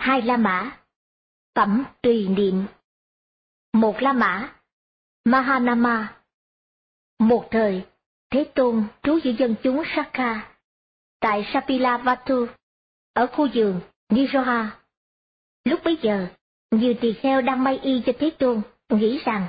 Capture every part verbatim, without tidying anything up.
Hai La Mã. Phẩm tùy niệm. Một La Mã. Mahanama. Một thời, Thế Tôn trú giữa dân chúng Sakha, tại Sapilavatthu, ở khu vườn Niroha. Lúc bấy giờ, nhiều tỳ kheo đang may y cho Thế Tôn, nghĩ rằng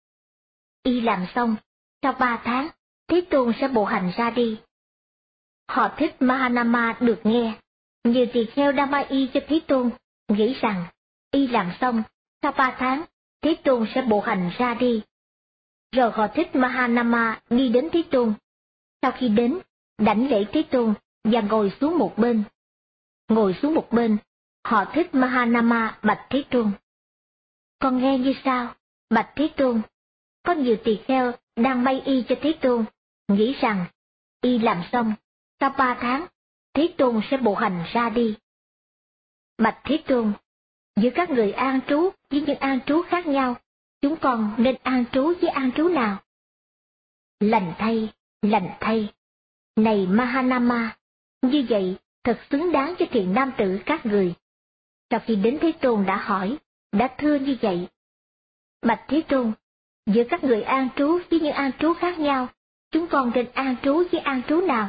y làm xong, sau ba tháng, Thế Tôn sẽ bộ hành ra đi. Họ thích Mahanama được nghe, nhiều tỳ kheo đang may y cho Thế Tôn, nghĩ rằng y làm xong, sau ba tháng, Thế Tôn sẽ bộ hành ra đi. Rồi họ thích Mahanama đi đến Thế Tôn. Sau khi đến, đảnh lễ Thế Tôn và ngồi xuống một bên. Ngồi xuống một bên, họ thích Mahanama bạch Thế Tôn. Con nghe như sau, bạch Thế Tôn, có nhiều tỳ kheo đang may y cho Thế Tôn, nghĩ rằng y làm xong, sau ba tháng, Thế Tôn sẽ bộ hành ra đi. Bạch Thế Tôn, giữa các người an trú với những an trú khác nhau, chúng con nên an trú với an trú nào? Lành thay, lành thay. Này Mahanama, như vậy thật xứng đáng cho thiện nam tử các người. Sau khi đến Thế Tôn đã hỏi, đã thưa như vậy. Bạch Thế Tôn, giữa các người an trú với những an trú khác nhau, chúng con nên an trú với an trú nào?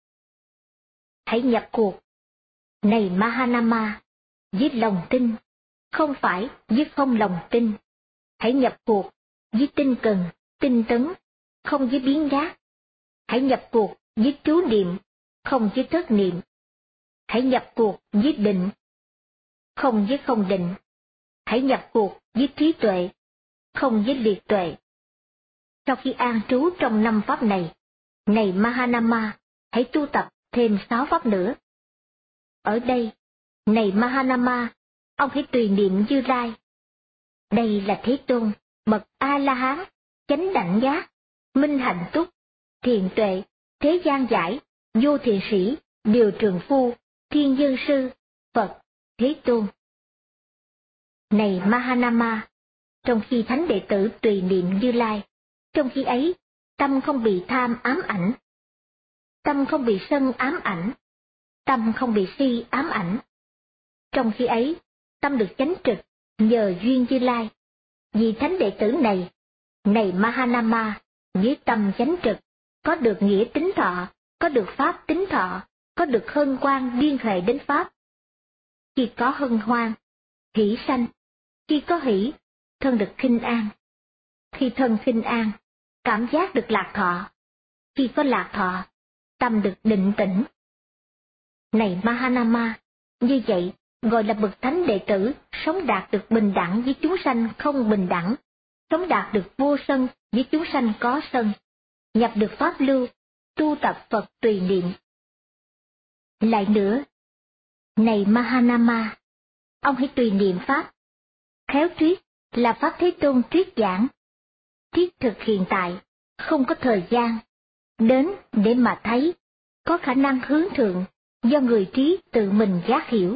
Hãy nhập cuộc. Này Mahanama, với lòng tin, không phải với không lòng tin. Hãy nhập cuộc với tinh cần, tinh tấn, không với biến đát. Hãy nhập cuộc với trú niệm, không với thất niệm. Hãy nhập cuộc với định, không với không định. Hãy nhập cuộc với trí tuệ, không với liệt tuệ. Sau khi an trú trong năm pháp này, này Mahanama, hãy tu tập thêm sáu pháp nữa. Ở đây, này Mahanama, ông hãy tùy niệm Như Lai. Đây là Thế Tôn, bậc A-la-hán, chánh đẳng giác, minh hạnh túc, thiện tuệ, thế gian giải, vô thiện sĩ, điều trường phu, thiên nhân sư, Phật, Thế Tôn. Này Mahanama, trong khi thánh đệ tử tùy niệm Như Lai, trong khi ấy, tâm không bị tham ám ảnh, tâm không bị sân ám ảnh, tâm không bị si ám ảnh. Trong khi ấy, tâm được chánh trực nhờ duyên Như Lai. Vì thánh đệ tử này, này Mahanama, với tâm chánh trực, có được nghĩa tính thọ, có được pháp tính thọ, có được hân hoan liên hệ đến pháp. Khi có hân hoan, hỷ sanh. Khi có hỷ, thân được khinh an. Khi thân khinh an, cảm giác được lạc thọ. Khi có lạc thọ, tâm được định tĩnh. Này Mahanama, như vậy gọi là bậc thánh đệ tử sống đạt được bình đẳng với chúng sanh không bình đẳng, sống đạt được vô sân với chúng sanh có sân, nhập được pháp lưu, tu tập Phật tùy niệm. Lại nữa, này Mahanama, ông hãy tùy niệm pháp. Khéo thuyết là pháp Thế Tôn thuyết giảng. Thiết thực hiện tại, không có thời gian, đến để mà thấy, có khả năng hướng thượng, do người trí tự mình giác hiểu.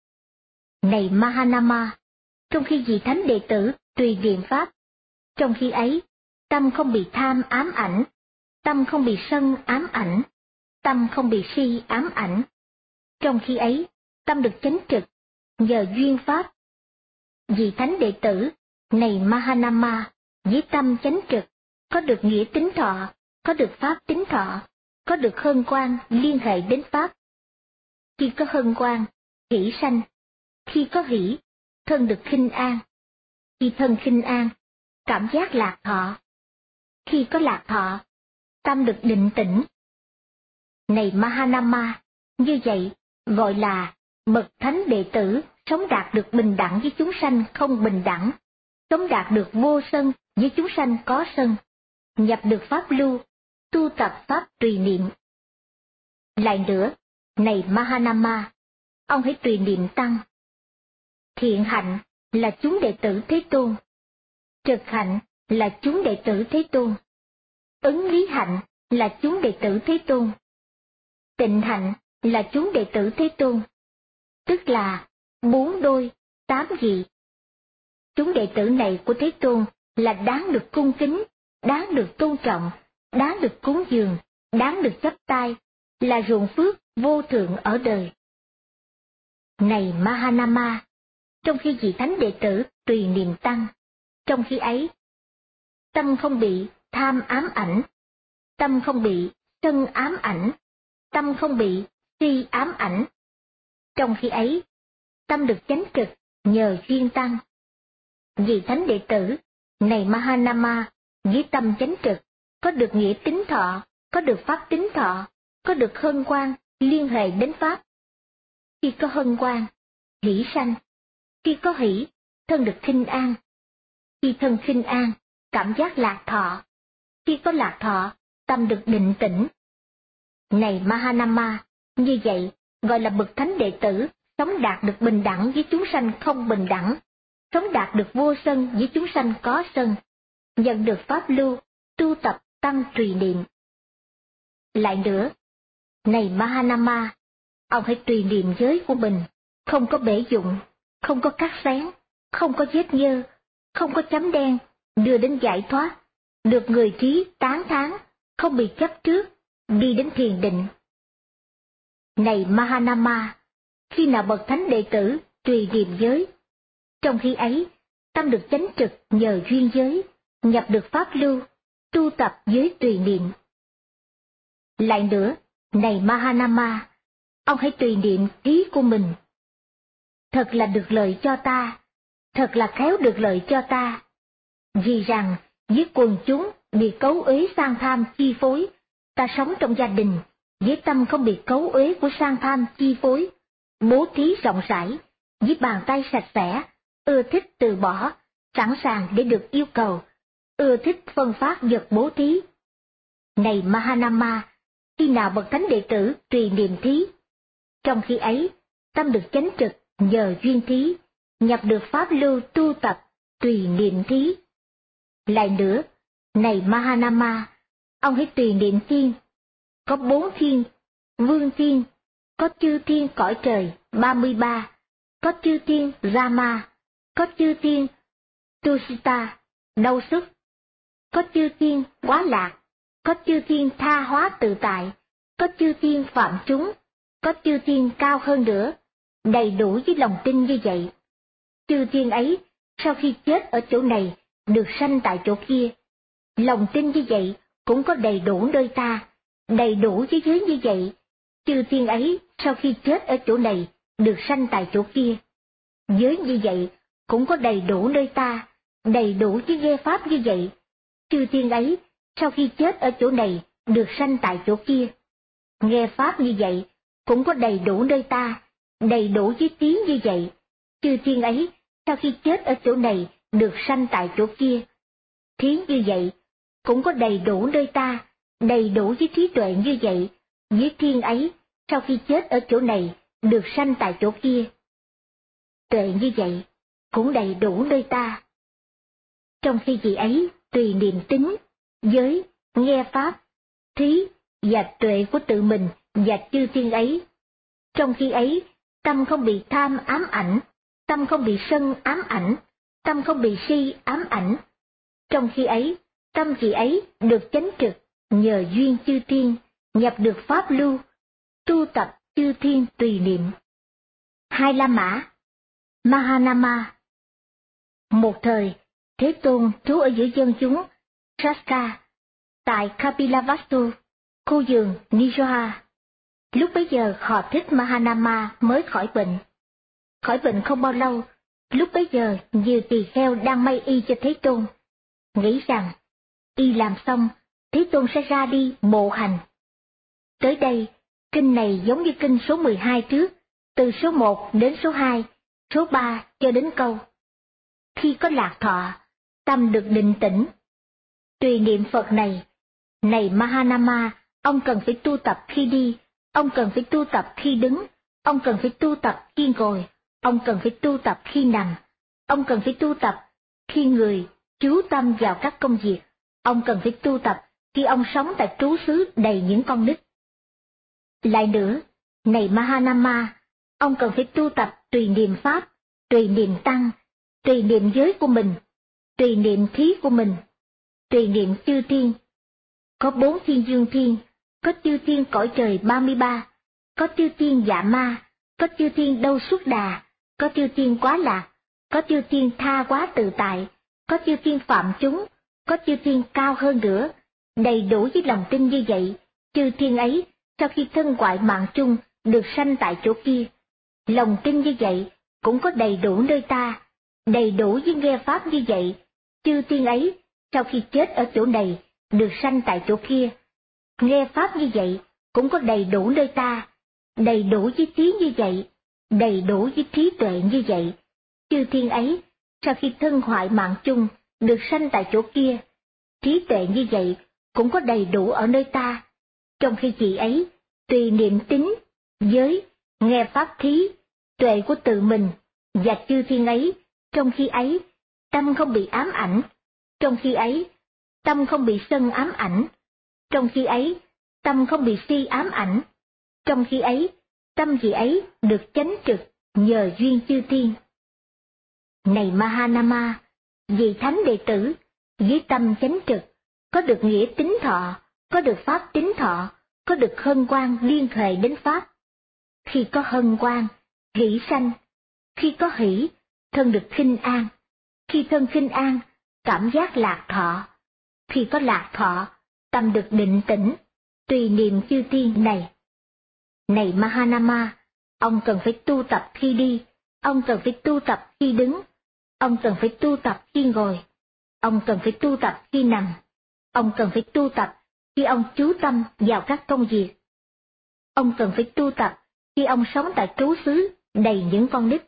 Này Mahanama, trong khi vị thánh đệ tử tùy niệm pháp, trong khi ấy, tâm không bị tham ám ảnh, tâm không bị sân ám ảnh, tâm không bị si ám ảnh. Trong khi ấy, tâm được chánh trực, nhờ duyên pháp. Vị thánh đệ tử, này Mahanama, với tâm chánh trực, có được nghĩa tính thọ, có được pháp tính thọ, có được hân hoan liên hệ đến pháp. Khi có hân hoan, hỷ sanh. Khi có hỷ, thân được khinh an. Khi thân khinh an, cảm giác lạc thọ. Khi có lạc thọ, tâm được định tĩnh. Này Mahanama, như vậy gọi là bậc thánh đệ tử sống đạt được bình đẳng với chúng sanh không bình đẳng, sống đạt được vô sân với chúng sanh có sân, nhập được pháp lưu, tu tập pháp tùy niệm. Lại nữa, này Mahanama, ông hãy tùy niệm tăng. Thiện hạnh là chúng đệ tử Thế Tôn. Trực hạnh là chúng đệ tử Thế Tôn. Ứng lý hạnh là chúng đệ tử Thế Tôn. Tịnh hạnh là chúng đệ tử Thế Tôn. Tức là bốn đôi, tám vị. Chúng đệ tử này của Thế Tôn là đáng được cung kính, đáng được tôn trọng, đáng được cúng dường, đáng được chắp tay, là ruộng phước vô thượng ở đời. Này Mahanama, trong khi vị thánh đệ tử tùy niệm tăng. Trong khi ấy, tâm không bị tham ám ảnh, tâm không bị sân ám ảnh, tâm không bị si ám ảnh. Trong khi ấy, tâm được chánh trực nhờ duyên tăng. Vị thánh đệ tử, này Mahanama, với tâm chánh trực, có được nghĩa tín thọ, có được pháp tín thọ, có được hân hoan liên hệ đến pháp. Khi có hân hoan, hỷ sanh. Khi có hỷ, thân được khinh an. Khi thân khinh an, cảm giác lạc thọ. Khi có lạc thọ, tâm được định tĩnh. Này Mahanama, như vậy gọi là bậc thánh đệ tử, sống đạt được bình đẳng với chúng sanh không bình đẳng, sống đạt được vô sân với chúng sanh có sân, nhận được pháp lưu, tu tập tăng trì niệm. Lại nữa, này Mahanama, ông hãy trì niệm giới của mình, không có bể dụng, không có cắt xén, không có vết nhơ, không có chấm đen, đưa đến giải thoát, được người trí tán thán, không bị chấp trước, đi đến thiền định. Này Mahanama, khi nào bậc thánh đệ tử trì niệm giới, trong khi ấy, tâm được chánh trực nhờ duyên giới, nhập được pháp lưu, tu tập giới tùy niệm. Lại nữa, này Mahanama, ông hãy tùy niệm ý của mình. Thật là được lợi cho ta, thật là khéo được lợi cho ta. Vì rằng, với quần chúng bị cấu uế sang tham chi phối, ta sống trong gia đình, với tâm không bị cấu uế của sang tham chi phối, bố thí rộng rãi, với bàn tay sạch sẽ, ưa thích từ bỏ, sẵn sàng để được yêu cầu, ưa thích phân phát vật bố thí. Này Mahanama, khi nào bậc thánh đệ tử trì niệm thí, trong khi ấy, tâm được chánh trực nhờ duyên thí, nhập được pháp lưu tu tập tùy niệm thí. Lại nữa, này Mahanama, ông hãy tùy niệm thiên. Có bốn thiên, vương thiên, có chư thiên cõi trời ba mươi ba, có chư thiên Rama, có chư thiên Tusita, đau sức, có chư thiên quá lạc, có chư thiên tha hóa tự tại, có chư thiên phạm chúng, có chư thiên cao hơn nữa, đầy đủ với lòng tin như vậy. Chư thiên ấy, sau khi chết ở chỗ này, được sanh tại chỗ kia. Lòng tin như vậy cũng có đầy đủ nơi ta, đầy đủ với giới như vậy. Chư thiên ấy, sau khi chết ở chỗ này, được sanh tại chỗ kia. Giới như vậy cũng có đầy đủ nơi ta, đầy đủ với nghe pháp như vậy. Chư thiên ấy, sau khi chết ở chỗ này, được sanh tại chỗ kia. Nghe pháp như vậy cũng có đầy đủ nơi ta, đầy đủ với tiếng như vậy. Chư thiên ấy, sau khi chết ở chỗ này, được sanh tại chỗ kia. Thiến như vậy, cũng có đầy đủ nơi ta, đầy đủ với trí tuệ như vậy. Với thiên ấy, sau khi chết ở chỗ này, được sanh tại chỗ kia. Tuệ như vậy, cũng đầy đủ nơi ta. Trong khi vị ấy tùy niệm tính, giới, nghe pháp, thí và tuệ của tự mình và chư thiên ấy. Trong khi ấy, tâm không bị tham ám ảnh, tâm không bị sân ám ảnh, tâm không bị si ám ảnh. Trong khi ấy, tâm vị ấy được chánh trực nhờ duyên chư thiên, nhập được pháp lưu, tu tập chư thiên tùy niệm. Hai La Mã, Mahanama. Một thời, Thế Tôn trú ở giữa dân chúng Saska, tại Kapilavastu, khu vườn Nijoha. Lúc bấy giờ họ thích Mahanama mới khỏi bệnh. Khỏi bệnh không bao lâu, lúc bấy giờ nhiều tỳ kheo đang may y cho Thế Tôn, nghĩ rằng y làm xong, Thế Tôn sẽ ra đi bộ hành. Tới đây, kinh này giống như kinh số mười hai trước, từ số một đến số hai, số ba cho đến câu. Khi có lạc thọ, tâm được định tĩnh. Tùy niệm Phật này, này Mahanama, ông cần phải tu tập khi đi, ông cần phải tu tập khi đứng, ông cần phải tu tập khi ngồi, ông cần phải tu tập khi nằm, ông cần phải tu tập khi người chú tâm vào các công việc, ông cần phải tu tập khi ông sống tại trú xứ đầy những con nít. Lại nữa, này Mahanama, ông cần phải tu tập tùy niệm Pháp, tùy niệm Tăng, tùy niệm giới của mình, tùy niệm thí của mình, tùy niệm chư thiên. Có bốn thiên dương thiên, có chư thiên cõi trời ba mươi ba, có chư thiên dạ ma, có chư thiên đâu xuất đà, có chư thiên quá lạc, có chư thiên tha hóa tự tại, có chư thiên phạm chúng, có chư thiên cao hơn nữa, đầy đủ với lòng tin như vậy, chư thiên ấy, sau khi thân ngoại mạng chung, được sanh tại chỗ kia. Lòng tin như vậy, cũng có đầy đủ nơi ta, đầy đủ với nghe pháp như vậy, chư thiên ấy, sau khi chết ở chỗ này, được sanh tại chỗ kia. Nghe pháp như vậy, cũng có đầy đủ nơi ta, đầy đủ với trí như vậy, đầy đủ với trí tuệ như vậy. Chư thiên ấy, sau khi thân hoại mạng chung, được sanh tại chỗ kia. Trí tuệ như vậy, cũng có đầy đủ ở nơi ta, trong khi chị ấy, tùy niệm tính, giới, nghe pháp thí, tuệ của tự mình, và chư thiên ấy, trong khi ấy, tâm không bị ám ảnh, trong khi ấy, tâm không bị sân ám ảnh, trong khi ấy, tâm không bị si ám ảnh, trong khi ấy, tâm vị ấy được chánh trực nhờ duyên chư thiên. Này Mahanama, vị thánh đệ tử, dưới tâm chánh trực, có được nghĩa tín thọ, có được pháp tín thọ, có được hân hoan liên hệ đến pháp. Khi có hân hoan, hỷ sanh, khi có hỷ, thân được khinh an, khi thân khinh an, cảm giác lạc thọ, khi có lạc thọ, tâm được định tĩnh, tùy niệm chư thiên này. Này Mahanama, ông cần phải tu tập khi đi, ông cần phải tu tập khi đứng, ông cần phải tu tập khi ngồi, ông cần phải tu tập khi nằm, ông cần phải tu tập khi ông chú tâm vào các công việc. Ông cần phải tu tập khi ông sống tại trú xứ đầy những con nít.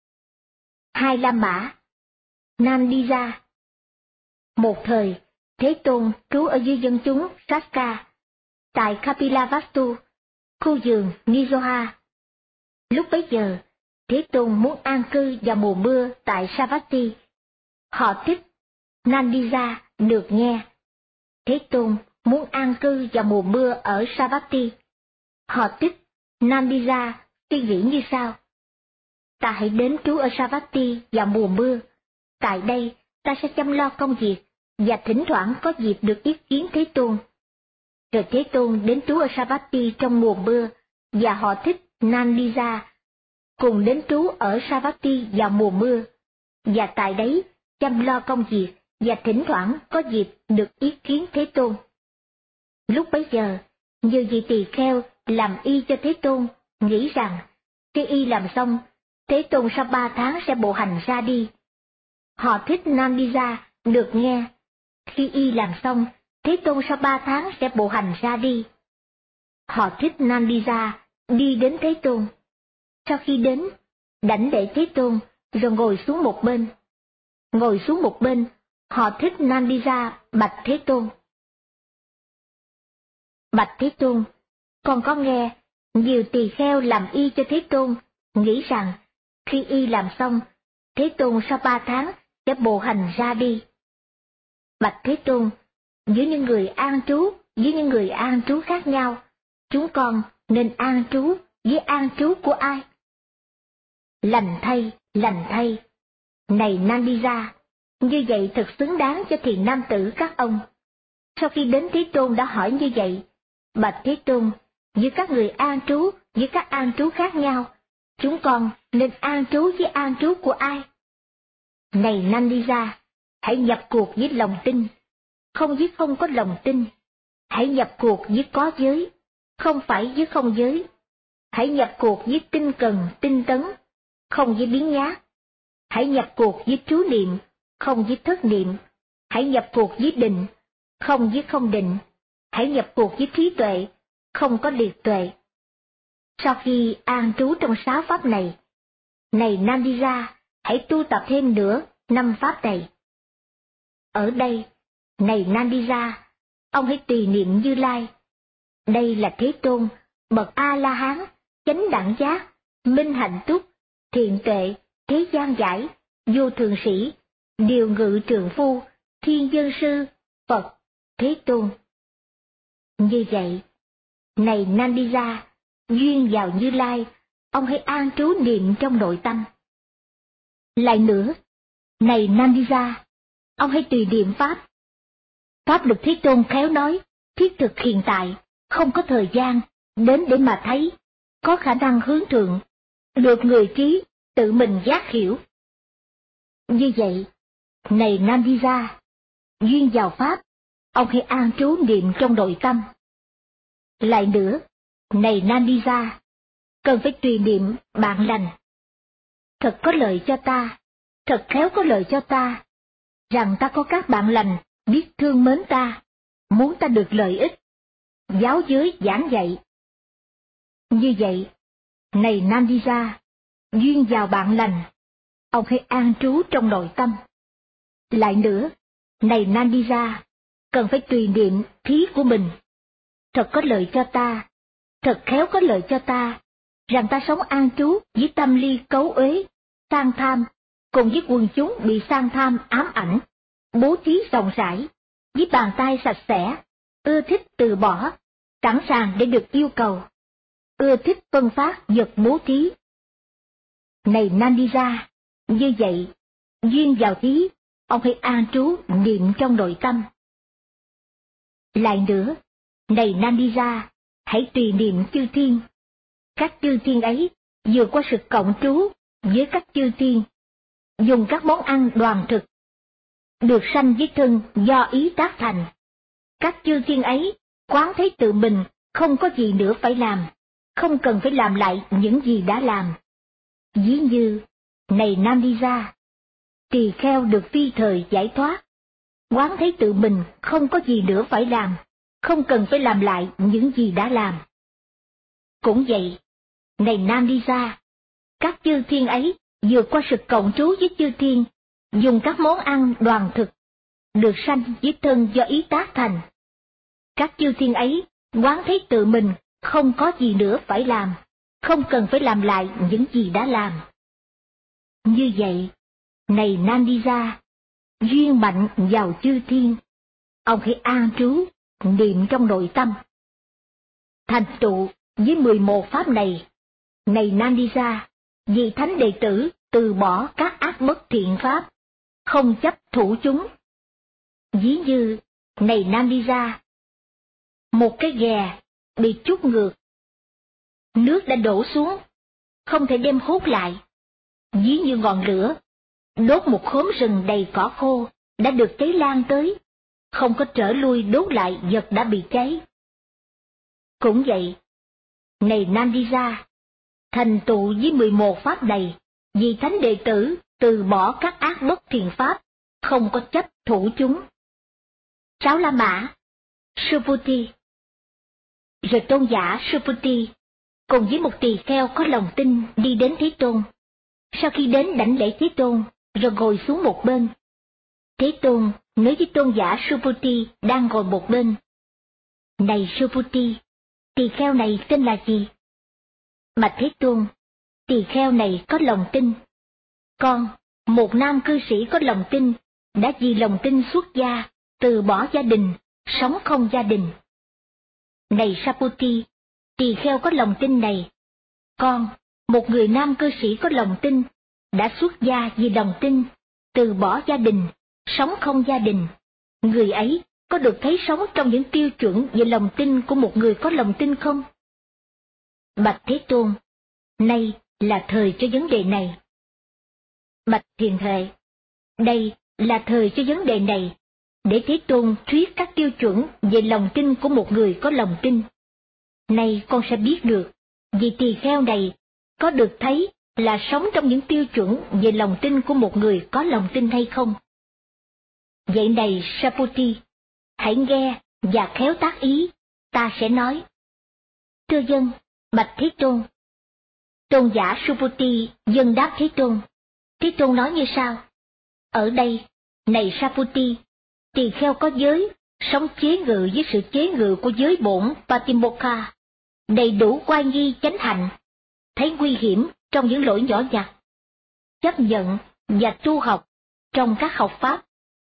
Hai La Mã, Nandija. Một thời, Thế Tôn trú ở dưới dân chúng Saska, tại Kapilavastu, khu vườn Nijoha. Lúc bấy giờ, Thế Tôn muốn an cư vào mùa mưa tại Savatthi. Họ thích Nandija được nghe. Thế Tôn muốn an cư vào mùa mưa ở Savatthi. Họ thích Nandija suy nghĩ như sau: ta hãy đến trú ở Savatthi vào mùa mưa. Tại đây, ta sẽ chăm lo công việc, và thỉnh thoảng có dịp được yết kiến Thế Tôn. Rồi Thế Tôn đến trú ở Savatthi trong mùa mưa, và họ thích Nandija cùng đến trú ở Savatthi vào mùa mưa, và tại đấy chăm lo công việc, và thỉnh thoảng có dịp được yết kiến Thế Tôn. Lúc bấy giờ, nhiều vị tỳ kheo làm y cho Thế Tôn, nghĩ rằng khi y làm xong, Thế Tôn sau ba tháng sẽ bộ hành ra đi. Họ thích Nandija được nghe. Khi y làm xong, Thế Tôn sau ba tháng sẽ bộ hành ra đi. Họ thích Nandija đi đến Thế Tôn. Sau khi đến, đảnh lễ Thế Tôn, rồi ngồi xuống một bên. Ngồi xuống một bên, họ thích Nandija bạch Thế Tôn. Bạch Thế Tôn, con có nghe nhiều tỳ kheo làm y cho Thế Tôn, nghĩ rằng khi y làm xong, Thế Tôn sau ba tháng sẽ bộ hành ra đi. Bạch Thế Tôn, giữa những người an trú, với những người an trú khác nhau, chúng con nên an trú với an trú của ai? Lành thay, lành thay. Này Nandija, như vậy thật xứng đáng cho thiền nam tử các ông. Sau khi đến Thế Tôn đã hỏi như vậy, bạch Thế Tôn, giữa các người an trú, với các an trú khác nhau, chúng con nên an trú với an trú của ai? Này Nandija, hãy nhập cuộc với lòng tin, không với không có lòng tin. Hãy nhập cuộc với có giới, không phải với không giới. Hãy nhập cuộc với tinh cần, tinh tấn, không với biến nhát. Hãy nhập cuộc với trú niệm, không với thất niệm. Hãy nhập cuộc với định, không với không định. Hãy nhập cuộc với trí tuệ, không có liệt tuệ. Sau khi an trú trong sáu pháp này, này Nandija, hãy tu tập thêm nữa năm pháp này. Ở đây, này Nandija, ông hãy tùy niệm Như Lai. Đây là Thế Tôn, bậc A-la-hán, chánh đẳng giác, minh hạnh túc, thiện tuệ, thế gian giải, vô thường sĩ, điều ngự trường phu, thiên dân sư, Phật, Thế Tôn. Như vậy, này Nandija, duyên vào Như Lai, ông hãy an trú niệm trong nội tâm. Lại nữa, này Nandija, ông hãy tùy niệm Pháp. Pháp được Thế Tôn khéo nói, thiết thực hiện tại, không có thời gian, đến để mà thấy, có khả năng hướng thượng, được người trí, tự mình giác hiểu. Như vậy, này Nandita, duyên vào Pháp, ông hãy an trú niệm trong nội tâm. Lại nữa, này Nandita, cần phải tùy niệm bạn lành. Thật có lợi cho ta, thật khéo có lợi cho ta, rằng ta có các bạn lành biết thương mến ta, muốn ta được lợi ích, giáo giới giảng dạy. Như vậy, này Nandita, duyên vào bạn lành, ông hãy an trú trong nội tâm. Lại nữa, này Nandita, cần phải tùy niệm thí của mình. Thật có lợi cho ta, thật khéo có lợi cho ta, rằng ta sống an trú với tâm ly cấu uế, sang tham, cùng với quần chúng bị sang tham ám ảnh, bố thí rộng rãi, với bàn tay sạch sẽ, ưa thích từ bỏ, sẵn sàng để được yêu cầu, ưa thích phân phát vật bố thí. Này Nandita, như vậy, duyên vào thí, ông hãy an trú niệm trong nội tâm. Lại nữa, này Nandita, hãy tùy niệm chư thiên. Các chư thiên ấy vượt qua sự cộng trú với các chư thiên, dùng các món ăn đoàn thực, được sanh với thân do ý tác thành. Các chư thiên ấy quán thấy tự mình không có gì nữa phải làm, không cần phải làm lại những gì đã làm. Ví như, này Nandita, tỳ kheo được phi thời giải thoát, quán thấy tự mình không có gì nữa phải làm, không cần phải làm lại những gì đã làm. Cũng vậy, này Nandita, các chư thiên ấy vượt qua sự cộng trú với chư thiên, dùng các món ăn đoàn thực, được sanh với thân do ý tác thành. Các chư thiên ấy quán thấy tự mình không có gì nữa phải làm, không cần phải làm lại những gì đã làm. Như vậy, này Nandita, duyên mạnh vào chư thiên, ông hãy an trú, niệm trong nội tâm. Thành tựu với mười một pháp này, này Nandita, vì thánh đệ tử từ bỏ các ác bất thiện pháp, không chấp thủ chúng. Ví như, này Nandita, một cái ghè bị trút ngược, nước đã đổ xuống, không thể đem hút lại. Ví như ngọn lửa đốt một khóm rừng đầy cỏ khô đã được cháy lan tới, không có trở lui đốt lại vật đã bị cháy. Cũng vậy, này Nandita, thành tựu với mười một pháp này, vì thánh đệ tử từ bỏ các ác bất thiện pháp, không có chấp thủ chúng. Sáu La Mã, Subhuti. Rồi tôn giả Subhuti cùng với một tỳ kheo có lòng tin đi đến Thế Tôn. Sau khi đến đảnh lễ Thế Tôn, rồi ngồi xuống một bên. Thế Tôn nói với tôn giả Subhuti đang ngồi một bên: Này Subhuti, tỳ kheo này tên là gì? Bạch Thế Tôn, tỳ kheo này có lòng tin. Con, một nam cư sĩ có lòng tin, đã vì lòng tin xuất gia, từ bỏ gia đình, sống không gia đình. Này Subhuti, tỳ kheo có lòng tin này. Con, một người nam cư sĩ có lòng tin, đã xuất gia vì lòng tin, từ bỏ gia đình, sống không gia đình. Người ấy có được thấy sống trong những tiêu chuẩn về lòng tin của một người có lòng tin không? Bạch Thế Tôn, nay là thời cho vấn đề này. Bạch Thiền Hệ, đây là thời cho vấn đề này, để Thế Tôn thuyết các tiêu chuẩn về lòng tin của một người có lòng tin. Nay con sẽ biết được, vì tỳ kheo này có được thấy là sống trong những tiêu chuẩn về lòng tin của một người có lòng tin hay không. Vậy này Subhuti, hãy nghe và khéo tác ý, ta sẽ nói. Thưa dân, bạch Thế Tôn. Tôn giả Subhuti dân đáp Thế Tôn. Thế Tôn nói như sau: Ở đây, này Subhuti, tỳ kheo có giới, sống chế ngự với sự chế ngự của giới bổn Patimokkha, đầy đủ oai nghi chánh hạnh, thấy nguy hiểm trong những lỗi nhỏ nhặt, chấp nhận và tu học trong các học pháp.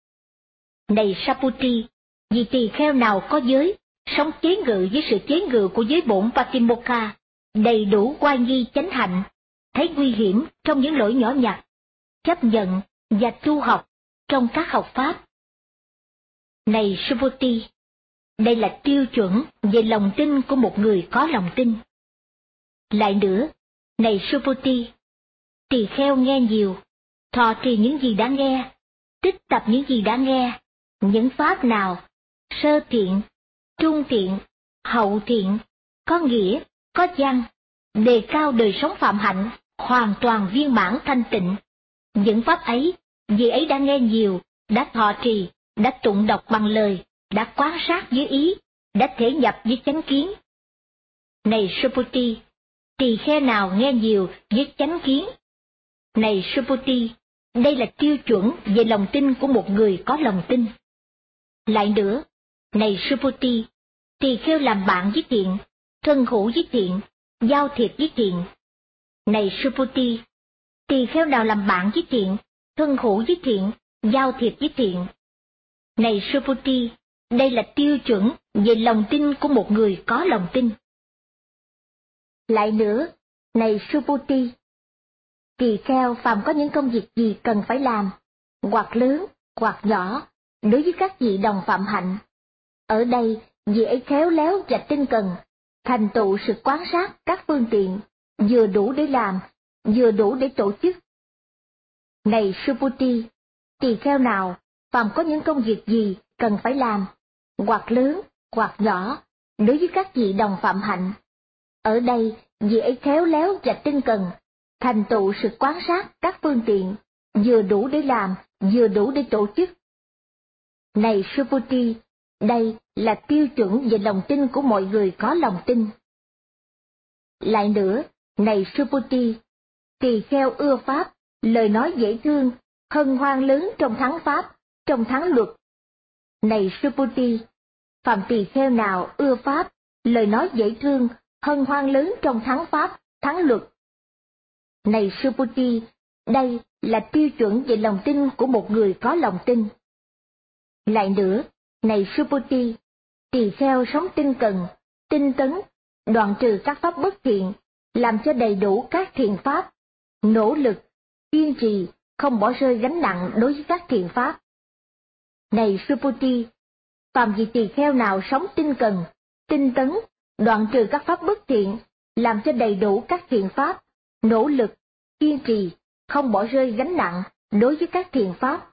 Này Subhuti, vì tỳ kheo nào có giới, sống chế ngự với sự chế ngự của giới bổn Patimokkha, đầy đủ oai nghi chánh hạnh, thấy nguy hiểm trong những lỗi nhỏ nhặt, chấp nhận và tu học trong các học pháp. Này Subhuti, đây là tiêu chuẩn về lòng tin của một người có lòng tin. Lại nữa, này Subhuti, tỳ kheo nghe nhiều, thọ trì những gì đã nghe, tích tập những gì đã nghe, những pháp nào, sơ thiện, trung thiện, hậu thiện, có nghĩa, có văn, đề cao đời sống phạm hạnh, hoàn toàn viên mãn thanh tịnh. Những pháp ấy, vị ấy đã nghe nhiều, đã thọ trì, đã tụng đọc bằng lời, đã quan sát với ý, đã thể nhập với chánh kiến. Này Subhuti, tỳ kheo nào nghe nhiều với chánh kiến? Này Subhuti, đây là tiêu chuẩn về lòng tin của một người có lòng tin. Lại nữa, này Subhuti, tỳ kheo làm bạn với thiện, thân hữu với thiện, giao thiệp với thiện. Này Subhuti, tỳ kheo nào làm bạn với thiện, thân hữu với thiện, giao thiệp với thiện. Này Subhuti, đây là tiêu chuẩn về lòng tin của một người có lòng tin. Lại nữa, này Subhuti, tỳ kheo phàm có những công việc gì cần phải làm, hoặc lớn, hoặc nhỏ, đối với các vị đồng phạm hạnh. Ở đây, vị ấy khéo léo và tinh cần, thành tựu sự quán sát các phương tiện, vừa đủ để làm, vừa đủ để tổ chức. Này Subhuti, tỳ kheo nào, phàm có những công việc gì cần phải làm, hoặc lớn, hoặc nhỏ, đối với các vị đồng phạm hạnh. Ở đây, vị ấy khéo léo và tinh cần, thành tựu sự quán sát các phương tiện, vừa đủ để làm, vừa đủ để tổ chức. Này Subhuti, đây là tiêu chuẩn về lòng tin của mọi người có lòng tin. Lại nữa, này Subhuti, tỳ kheo ưa pháp, lời nói dễ thương, hân hoan lớn trong thắng pháp, trong thắng luật. Này Subhuti, phàm tỳ kheo nào ưa pháp, lời nói dễ thương, hân hoan lớn trong thắng pháp, thắng luật. Này Subhuti, đây là tiêu chuẩn về lòng tin của một người có lòng tin. Lại nữa, này Subhuti, tỳ kheo sống tinh cần, tinh tấn, đoạn trừ các pháp bất thiện, làm cho đầy đủ các thiện pháp, nỗ lực, kiên trì, không bỏ rơi gánh nặng đối với các thiện pháp. Này Subhuti, phàm vị tỳ kheo nào sống tinh cần, tinh tấn, đoạn trừ các pháp bất thiện, làm cho đầy đủ các thiện pháp, nỗ lực, kiên trì, không bỏ rơi gánh nặng đối với các thiện pháp.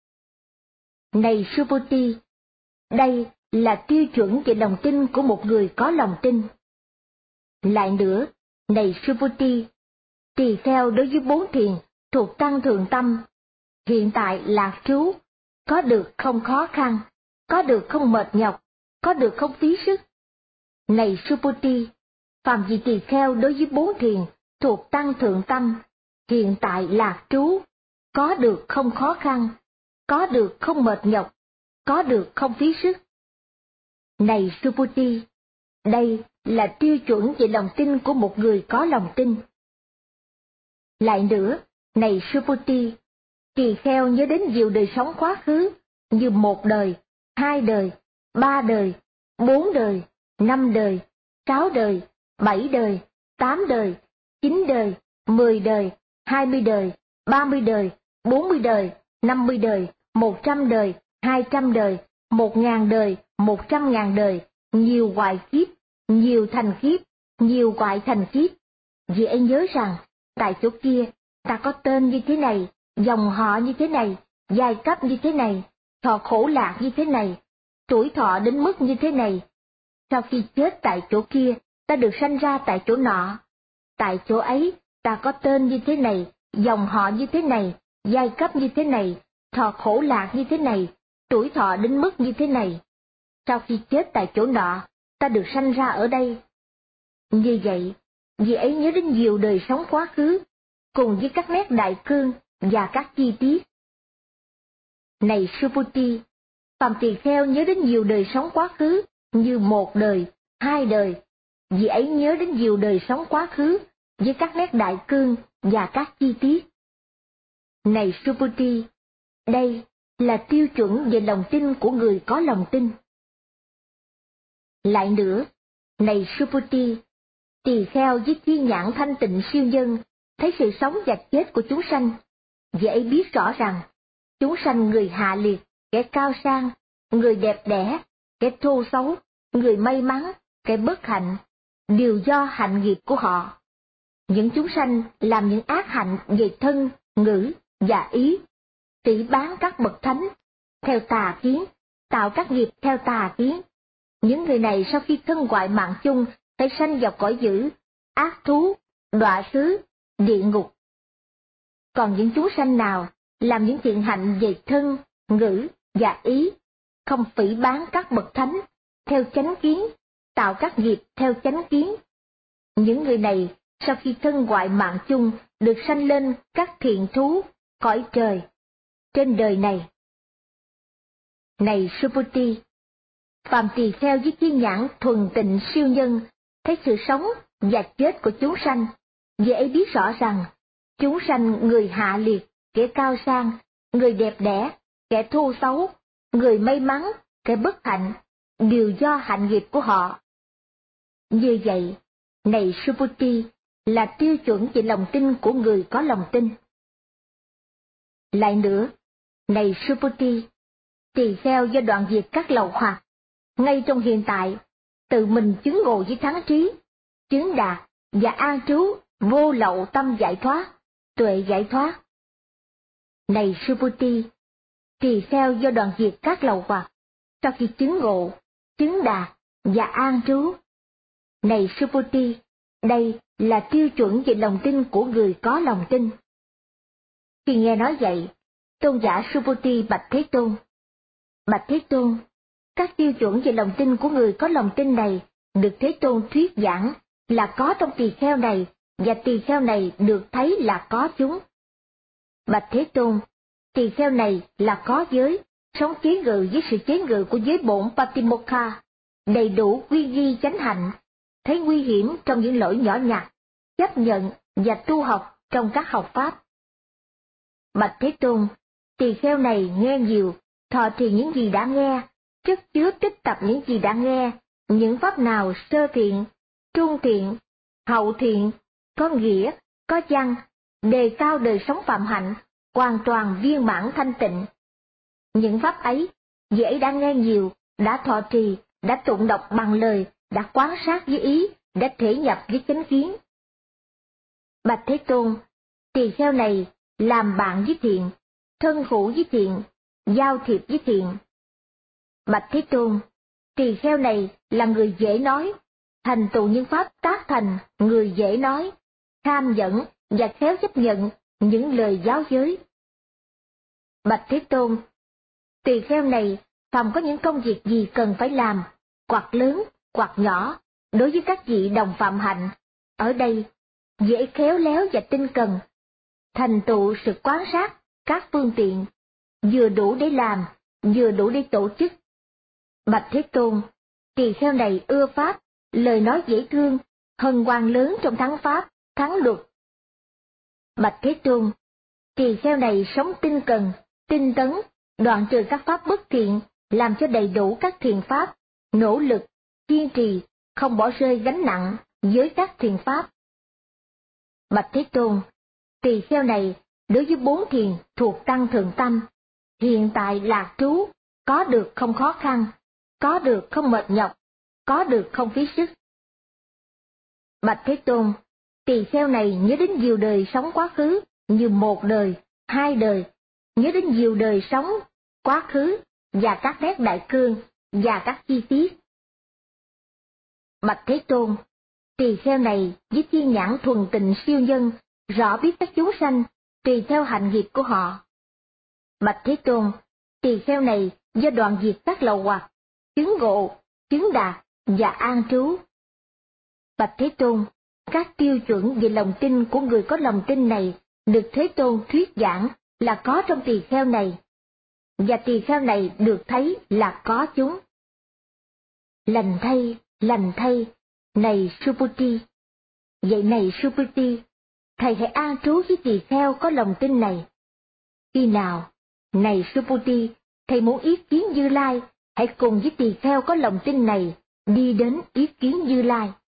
Này Subhuti, đây là tiêu chuẩn về lòng tin của một người có lòng tin. Lại nữa, này Subhuti, tỳ kheo đối với bốn thiền thuộc tăng thượng tâm, hiện tại lạc trú, có được không khó khăn, có được không mệt nhọc, có được không phí sức. Này Subhuti, phàm vị tỳ kheo đối với bốn thiền thuộc tăng thượng tâm, hiện tại lạc trú, có được không khó khăn, có được không mệt nhọc, có được không phí sức. Này Subhuti, đây là tiêu chuẩn về lòng tin của một người có lòng tin. Lại nữa, này Subhuti, tỳ kheo nhớ đến nhiều đời sống quá khứ, như một đời, hai đời, ba đời, bốn đời, năm đời, sáu đời, bảy đời, tám đời, chín đời, mười đời, hai mươi đời, ba mươi đời, bốn mươi đời, năm mươi đời, một trăm đời, hai trăm đời, một ngàn đời, một trăm ngàn đời, nhiều hoại kiếp, nhiều thành kiếp, nhiều hoại thành kiếp. Vì ấy nhớ rằng, tại chỗ kia, ta có tên như thế này, dòng họ như thế này, giai cấp như thế này, thọ khổ lạc như thế này, tuổi thọ đến mức như thế này. Sau khi chết tại chỗ kia, ta được sanh ra tại chỗ nọ. Tại chỗ ấy, ta có tên như thế này, dòng họ như thế này, giai cấp như thế này, thọ khổ lạc như thế này, tuổi thọ đến mức như thế này. Sau khi chết tại chỗ nọ, ta được sanh ra ở đây. Như vậy, vì ấy nhớ đến nhiều đời sống quá khứ, cùng với các nét đại cương và các chi tiết. Này Subhuti, phàm tỳ kheo nhớ đến nhiều đời sống quá khứ, như một đời, hai đời, vì ấy nhớ đến nhiều đời sống quá khứ, với các nét đại cương và các chi tiết. Này Subhuti, đây là tiêu chuẩn về lòng tin của người có lòng tin. Lại nữa, này Subhuti, tỳ kheo với chi nhãn thanh tịnh siêu nhân, thấy sự sống và chết của chúng sanh, vì ấy biết rõ rằng, chúng sanh người hạ liệt, kẻ cao sang, người đẹp đẽ, kẻ thô xấu, người may mắn, kẻ bất hạnh, đều do hạnh nghiệp của họ. Những chúng sanh làm những ác hạnh về thân, ngữ, giả ý, phỉ báng các bậc thánh, theo tà kiến, tạo các nghiệp theo tà kiến. Những người này sau khi thân ngoại mạng chung phải sanh vào cõi dữ, ác thú, đọa xứ, địa ngục. Còn những chúng sanh nào làm những thiện hạnh về thân, ngữ và ý, không phỉ báng các bậc thánh, theo chánh kiến, tạo các nghiệp theo chánh kiến. Những người này sau khi thân ngoại mạng chung được sanh lên các thiện thú, cõi trời, trên đời này. Này Subhuti, phàm tỳ kheo với chi nhãn thuần tịnh siêu nhân, thấy sự sống và chết của chúng sanh, vì ấy biết rõ rằng, chúng sanh người hạ liệt, kẻ cao sang, người đẹp đẽ, kẻ thô xấu, người may mắn, kẻ bất hạnh, đều do hạnh nghiệp của họ. Như vậy, này Subhuti, là tiêu chuẩn về lòng tin của người có lòng tin. Lại nữa, này Subhuti, tỳ kheo do đoạn diệt các lậu hoặc, ngay trong hiện tại, tự mình chứng ngộ với thắng trí, chứng đạt và an trú vô lậu tâm giải thoát, tuệ giải thoát. Này Subhuti, tỳ kheo do đoạn diệt các lậu hoặc, sau khi chứng ngộ, chứng đạt và an trú. Này Subhuti, đây là tiêu chuẩn về lòng tin của người có lòng tin. Khi nghe nói vậy, tôn giả Subhuti bạch Thế Tôn. Bạch Thế Tôn, các tiêu chuẩn về lòng tin của người có lòng tin này được Thế Tôn thuyết giảng là có trong tỳ kheo này, và tỳ kheo này được thấy là có chúng. Bạch Thế Tôn, tỳ kheo này là có giới, sống chế ngự với sự chế ngự của giới bổn Patimokkha, đầy đủ quy nghi chánh hạnh, thấy nguy hiểm trong những lỗi nhỏ nhặt, chấp nhận và tu học trong các học pháp. Bạch Thế Tôn, tỳ kheo này nghe nhiều, thọ trì những gì đã nghe, chất chứa tích tập những gì đã nghe, những pháp nào sơ thiện, trung thiện, hậu thiện, có nghĩa, có văn, đề cao đời sống phạm hạnh, hoàn toàn viên mãn thanh tịnh. Những pháp ấy, vì ấy đã nghe nhiều, đã thọ trì, đã tụng đọc bằng lời, đã quán sát với ý, đã thể nhập với chánh kiến. Bạch Thế Tôn, tỳ kheo này làm bạn với thiện, thân hữu với thiện, giao thiệp với thiện. Bạch Thế Tôn, tỳ kheo này là người dễ nói, thành tựu những pháp tác thành người dễ nói, tham dẫn và khéo chấp nhận những lời giáo giới. Bạch Thế Tôn, tỳ kheo này phàm có những công việc gì cần phải làm, hoặc lớn, hoặc nhỏ, đối với các vị đồng phạm hạnh, ở đây, dễ khéo léo và tinh cần, thành tựu sự quán sát các phương tiện, vừa đủ để làm, vừa đủ để tổ chức. Bạch Thế Tôn, tỳ kheo này ưa pháp, lời nói dễ thương, hân hoan lớn trong thắng pháp, thắng luật. Bạch Thế Tôn, tỳ kheo này sống tinh cần, tinh tấn, đoạn trừ các pháp bất thiện, làm cho đầy đủ các thiện pháp, nỗ lực, kiên trì, không bỏ rơi gánh nặng với các thiện pháp. Bạch Thế Tôn, tỳ kheo này đối với bốn thiền thuộc tăng thượng tâm, hiện tại lạc trú, có được không khó khăn, có được không mệt nhọc, có được không phí sức. Bạch Thế Tôn, tỳ kheo này nhớ đến nhiều đời sống quá khứ, như một đời, hai đời, nhớ đến nhiều đời sống, quá khứ, và các nét đại cương, và các chi tiết. Bạch Thế Tôn, tỳ kheo này với chi nhãn thuần tịnh siêu nhân, rõ biết các chúng sanh, tùy theo hạnh nghiệp của họ. Bạch Thế Tôn, tỳ kheo này do đoạn diệt các lậu hoặc, chứng ngộ, chứng đạt và an trú. Bạch Thế Tôn, các tiêu chuẩn về lòng tin của người có lòng tin này được Thế Tôn thuyết giảng là có trong tỳ kheo này, và tỳ kheo này được thấy là có chúng. Lành thay, lành thay, này Subhuti. Vậy này Subhuti, thầy hãy an trú với tỳ kheo có lòng tin này. Khi nào, này Subhuti, thầy muốn yết kiến Như Lai, hãy cùng với tỳ kheo có lòng tin này đi đến yết kiến Như Lai.